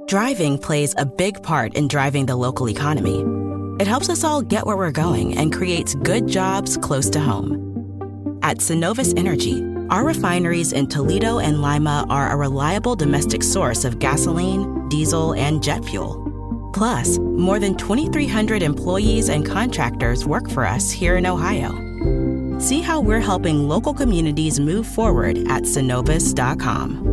Driving plays a big part in driving the local economy. It helps us all get where we're going and creates good jobs close to home. At Synovus Energy, our refineries in Toledo and Lima are a reliable domestic source of gasoline, diesel, and jet fuel. Plus, more than 2,300 employees and contractors work for us here in Ohio. See how we're helping local communities move forward at Synovus.com.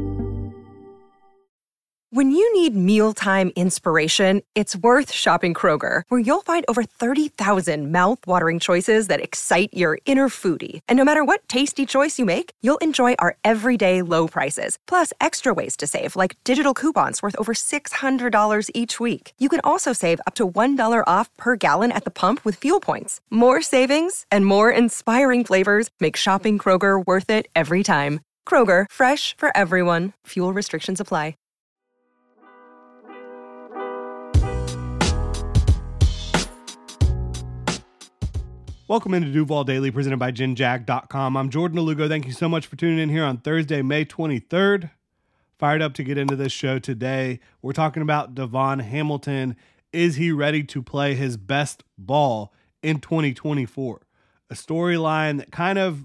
When you need mealtime inspiration, it's worth shopping Kroger, where you'll find over 30,000 mouth-watering choices that excite your inner foodie. And no matter what tasty choice you make, you'll enjoy our everyday low prices, plus extra ways to save, like digital coupons worth over $600 each week. You can also save up to $1 off per gallon at the pump with fuel points. More savings and more inspiring flavors make shopping Kroger worth it every time. Kroger, fresh for everyone. Fuel restrictions apply. Welcome into Duval Daily, presented by GenJag.com. I'm Jordan Alugo. Thank you so much for tuning in here on Thursday, May 23rd. Fired up to get into this show today. We're talking about DaVon Hamilton. Is he ready to play his best ball in 2024? A storyline that kind of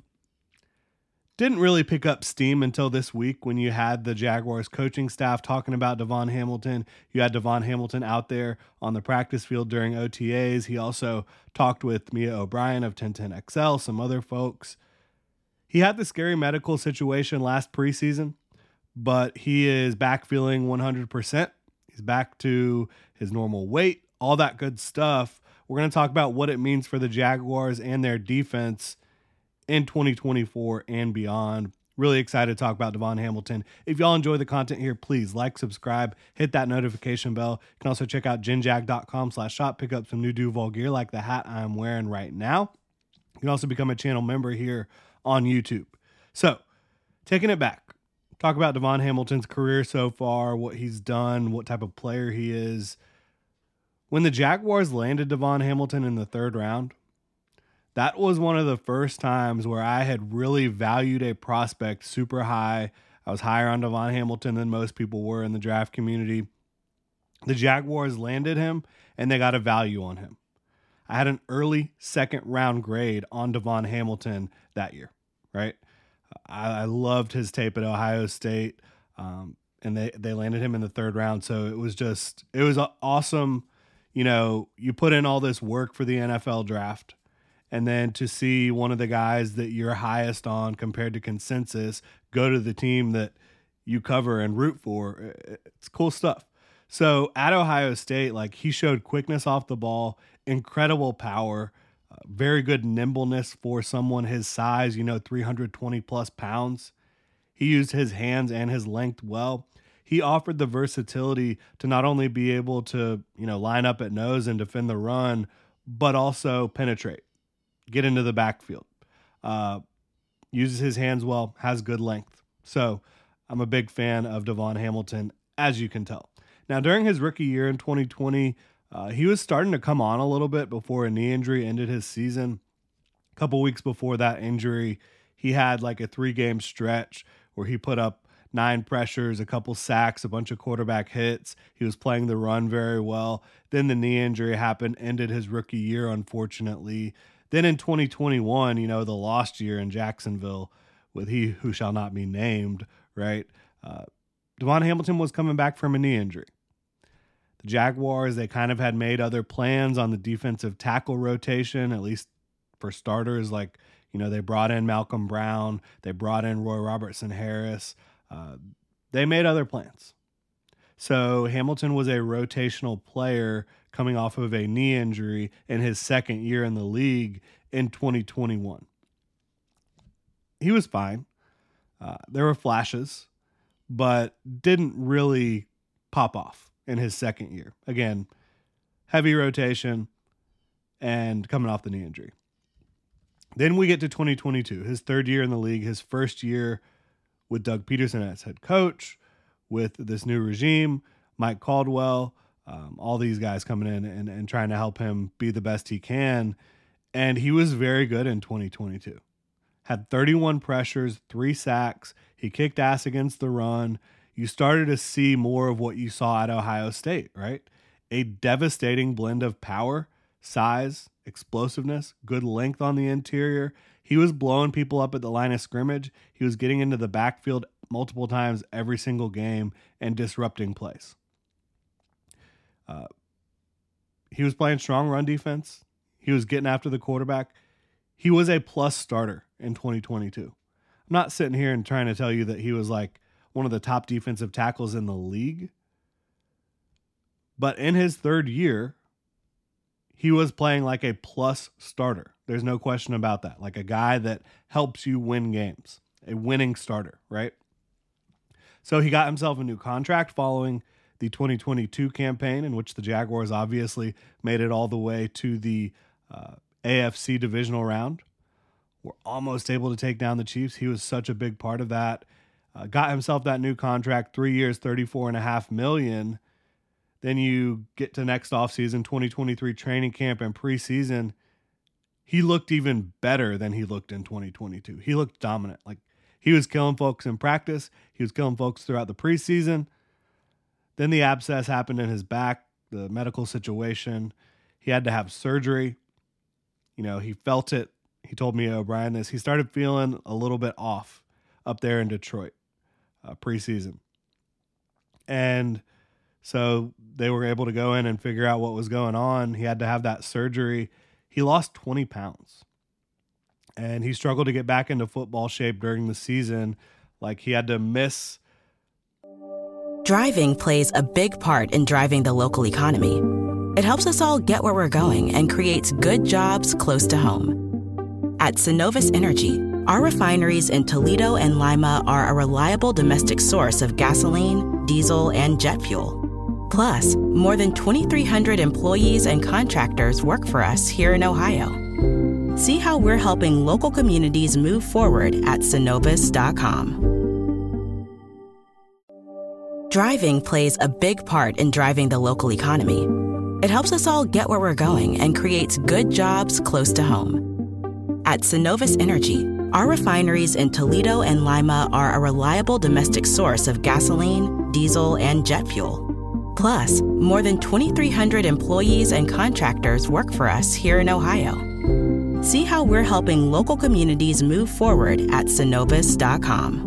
didn't really pick up steam until this week when you had the Jaguars coaching staff talking about DaVon Hamilton. You had DaVon Hamilton out there on the practice field during OTAs. He also talked with Mia O'Brien of 1010XL, some other folks. He had the scary medical situation last preseason, but he is back feeling 100%. He's back to his normal weight, all that good stuff. We're going to talk about what it means for the Jaguars and their defense in 2024 and beyond. Really excited to talk about DaVon Hamilton. If y'all enjoy the content here, please like, subscribe, hit that notification bell. You can also check out genjag.com/shop, pick up some new Duval gear like the hat I'm wearing right now. You can also become a channel member here on YouTube. So, taking it back, talk about DaVon Hamilton's career so far, what he's done, what type of player he is. When the Jaguars landed DaVon Hamilton in the third round, that was one of the first times where I had really valued a prospect super high. I was higher on DaVon Hamilton than most people were in the draft community. The Jaguars landed him, and they got a value on him. I had an early second round grade on DaVon Hamilton that year, right? I loved his tape at Ohio State, and they landed him in the third round. So it was awesome. You know, you put in all this work for the NFL draft, and then to see one of the guys that you're highest on compared to consensus go to the team that you cover and root for, it's cool stuff. So at Ohio State, like, he showed quickness off the ball, incredible power, very good nimbleness for someone his size, 320 plus pounds. He used his hands and his length well. He offered the versatility to not only be able to, line up at nose and defend the run, but also penetrate, get into the backfield, uses his hands well, has good length. So I'm a big fan of DaVon Hamilton, as you can tell. Now, during his rookie year in 2020, he was starting to come on a little bit before a knee injury ended his season. A couple weeks before that injury, he had like a 3-game stretch where he put up 9 pressures, a couple sacks, a bunch of quarterback hits. He was playing the run very well. Then the knee injury happened, ended his rookie year, unfortunately. Then in 2021, the lost year in Jacksonville with he who shall not be named, right? DaVon Hamilton was coming back from a knee injury. The Jaguars, they kind of had made other plans on the defensive tackle rotation, at least for starters. Like, they brought in Malcolm Brown. They brought in Roy Robertson Harris. They made other plans. So Hamilton was a rotational player coming off of a knee injury in his second year in the league in 2021. He was fine. There were flashes, but didn't really pop off in his second year. Again, heavy rotation and coming off the knee injury. Then we get to 2022, his third year in the league, his first year with Doug Peterson as head coach, with this new regime, Mike Caldwell, all these guys coming in and trying to help him be the best he can. And he was very good in 2022. Had 31 pressures, 3 sacks. He kicked ass against the run. you started to see more of what you saw at Ohio State, right? A devastating blend of power, size, explosiveness, good length on the interior. He was blowing people up at the line of scrimmage. He was getting into the backfield multiple times every single game and disrupting plays. He was playing strong run defense. He was getting after the quarterback. He was a plus starter in 2022. I'm not sitting here and trying to tell you that he was like one of the top defensive tackles in the league. But in his third year, he was playing like a plus starter. There's no question about that. Like a guy that helps you win games, a winning starter, right? So he got himself a new contract following the 2022 campaign, in which the Jaguars obviously made it all the way to the AFC divisional round. Were almost able to take down the Chiefs. He was such a big part of that. Got himself that new contract, 3 years, $34.5 million. Then you get to next offseason, 2023 training camp and preseason. He looked even better than he looked in 2022. He looked dominant. Like he was killing folks in practice. He was killing folks throughout the preseason. Then the abscess happened in his back, the medical situation. He had to have surgery. You know, he felt it. He told me, O'Brien, this. He started feeling a little bit off up there in Detroit preseason. And so they were able to go in and figure out what was going on. He had to have that surgery. He lost 20 pounds. And he struggled to get back into football shape during the season. Like he had to miss. Driving plays a big part in driving the local economy. It helps us all get where we're going and creates good jobs close to home. At Synovus Energy, our refineries in Toledo and Lima are a reliable domestic source of gasoline, diesel, and jet fuel. Plus, more than 2,300 employees and contractors work for us here in Ohio. See how we're helping local communities move forward at Synovus.com. Driving plays a big part in driving the local economy. It helps us all get where we're going and creates good jobs close to home. At Synovus Energy, our refineries in Toledo and Lima are a reliable domestic source of gasoline, diesel, and jet fuel. Plus, more than 2,300 employees and contractors work for us here in Ohio. See how we're helping local communities move forward at Synovus.com.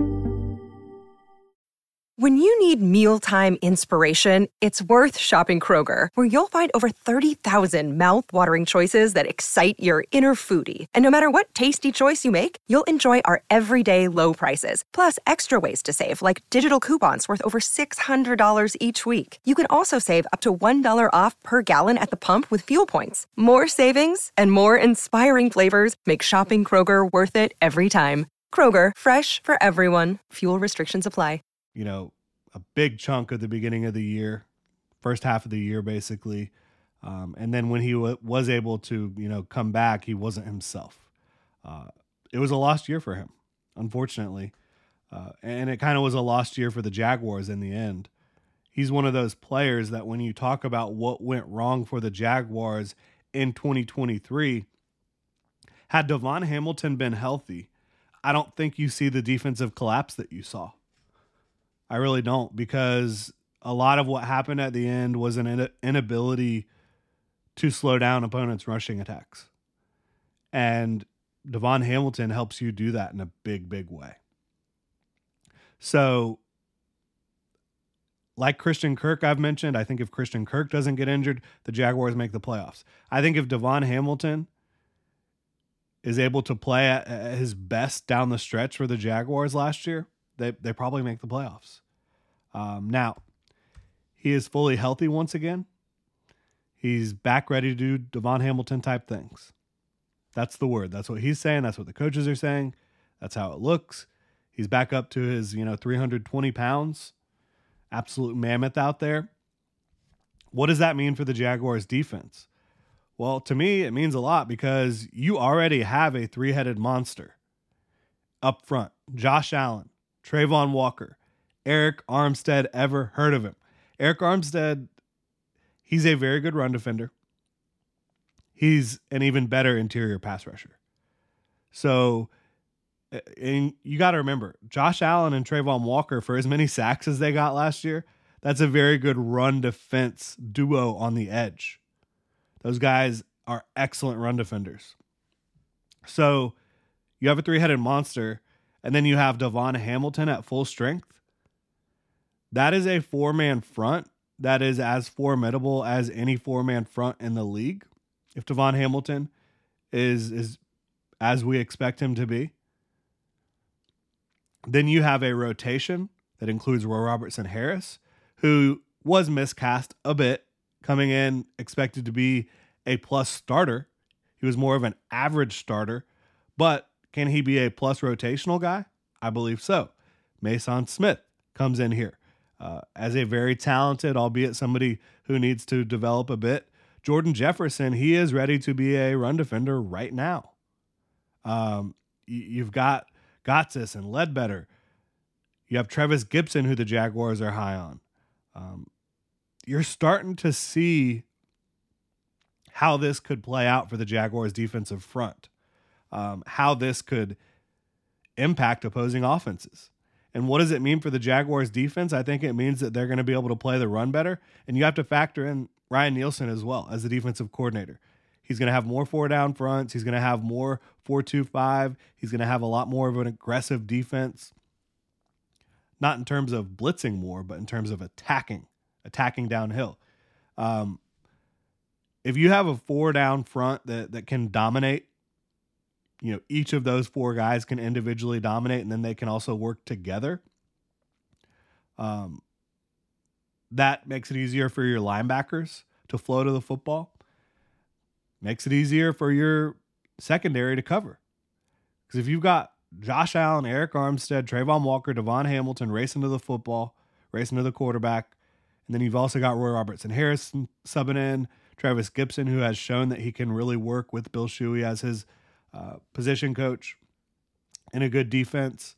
When you need mealtime inspiration, it's worth shopping Kroger, where you'll find over 30,000 mouth-watering choices that excite your inner foodie. And no matter what tasty choice you make, you'll enjoy our everyday low prices, plus extra ways to save, like digital coupons worth over $600 each week. You can also save up to $1 off per gallon at the pump with fuel points. More savings and more inspiring flavors make shopping Kroger worth it every time. Kroger, fresh for everyone. Fuel restrictions apply. You know, a big chunk of the beginning of the year, first half of the year, basically. And then when he was able to, come back, he wasn't himself. It was a lost year for him, unfortunately. And it kind of was a lost year for the Jaguars in the end. He's one of those players that when you talk about what went wrong for the Jaguars in 2023, had Devon Hamilton been healthy, I don't think you see the defensive collapse that you saw. I really don't, because a lot of what happened at the end was an inability to slow down opponents' rushing attacks. And Devon Hamilton helps you do that in a big, big way. So, like Christian Kirk I've mentioned, I think if Christian Kirk doesn't get injured, the Jaguars make the playoffs. I think if Devon Hamilton is able to play at his best down the stretch for the Jaguars last year, they probably make the playoffs. Now, he is fully healthy once again. He's back ready to do Devon Hamilton type things. That's the word. That's what he's saying. That's what the coaches are saying. That's how it looks. He's back up to his, 320 pounds. Absolute mammoth out there. What does that mean for the Jaguars defense? Well, to me, it means a lot because you already have a three-headed monster up front. Josh Allen, Trayvon Walker, Eric Armstead. Ever heard of him? Eric Armstead, he's a very good run defender. He's an even better interior pass rusher. So And you got to remember, Josh Allen and Trayvon Walker, for as many sacks as they got last year, that's a very good run defense duo on the edge. Those guys are excellent run defenders. So you have a three-headed monster, and then you have Devon Hamilton at full strength. That is a four-man front that is as formidable as any four-man front in the league. If Devon Hamilton is as we expect him to be. Then you have a rotation that includes Roy Robertson Harris, who was miscast a bit, coming in expected to be a plus starter. He was more of an average starter, but can he be a plus rotational guy? I believe so. Mason Smith comes in here as a very talented, albeit somebody who needs to develop a bit. Jordan Jefferson, he is ready to be a run defender right now. You've got Gotsis and Ledbetter. You have Trevis Gibson, who the Jaguars are high on. You're starting to see how this could play out for the Jaguars' defensive front, how this could impact opposing offenses. And what does it mean for the Jaguars' defense? I think it means that they're going to be able to play the run better, and you have to factor in Ryan Nielsen as well as the defensive coordinator. He's going to have more four down fronts. He's going to have more 4-2-5. He's going to have a lot more of an aggressive defense. Not in terms of blitzing more, but in terms of attacking downhill. If you have a four down front that can dominate, each of those four guys can individually dominate, and then they can also work together. That makes it easier for your linebackers to flow to the football. Makes it easier for your secondary to cover. Because if you've got Josh Allen, Eric Armstead, Trayvon Walker, Devon Hamilton racing to the football, racing to the quarterback, and then you've also got Roy Robertson Harris subbing in, Trevis Gibson, who has shown that he can really work with Bill Shuey as his position coach in a good defense.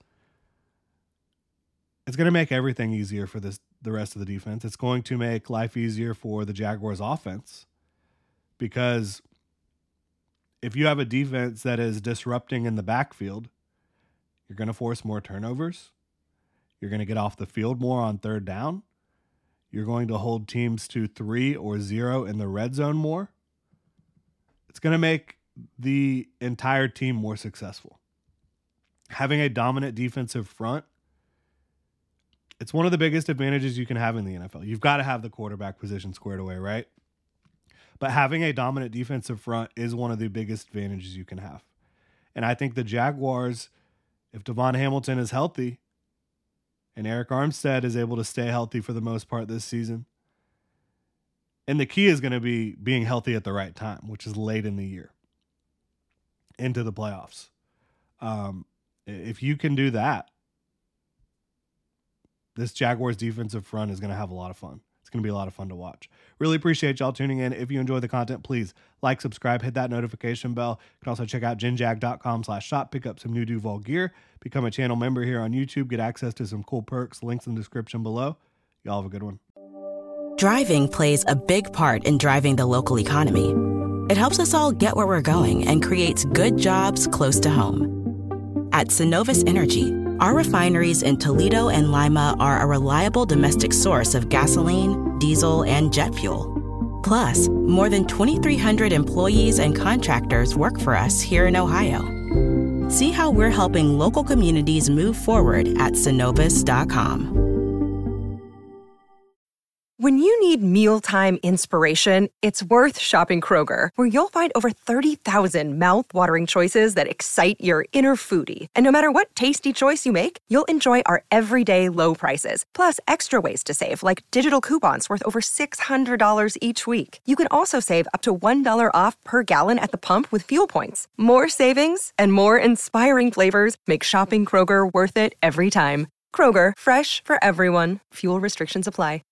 It's going to make everything easier for the rest of the defense. It's going to make life easier for the Jaguars offense, because if you have a defense that is disrupting in the backfield, you're going to force more turnovers. You're going to get off the field more on third down. You're going to hold teams to 3 or 0 in the red zone more. It's going to make the entire team more successful. Having a dominant defensive front, it's one of the biggest advantages you can have in the NFL. You've got to have the quarterback position squared away, right? But having a dominant defensive front is one of the biggest advantages you can have. And I think the Jaguars, if Devon Hamilton is healthy and Eric Armstead is able to stay healthy for the most part this season, and the key is going to be being healthy at the right time, which is late in the year, into the playoffs. If you can do that, this Jaguars defensive front is going to have a lot of fun. It's going to be a lot of fun to watch. Really appreciate y'all tuning in. If you enjoy the content, please like, subscribe, hit that notification bell. You can also check out genjag.com/shop, pick up some new Duval gear, become a channel member here on YouTube, get access to some cool perks, links in the description below. Y'all have a good one. Driving plays a big part in driving the local economy. It helps us all get where we're going and creates good jobs close to home. At Synovus Energy, our refineries in Toledo and Lima are a reliable domestic source of gasoline, diesel, and jet fuel. Plus, more than 2,300 employees and contractors work for us here in Ohio. See how we're helping local communities move forward at Synovus.com. When you need mealtime inspiration, it's worth shopping Kroger, where you'll find over 30,000 mouth-watering choices that excite your inner foodie. And no matter what tasty choice you make, you'll enjoy our everyday low prices, plus extra ways to save, like digital coupons worth over $600 each week. You can also save up to $1 off per gallon at the pump with fuel points. More savings and more inspiring flavors make shopping Kroger worth it every time. Kroger, fresh for everyone. Fuel restrictions apply.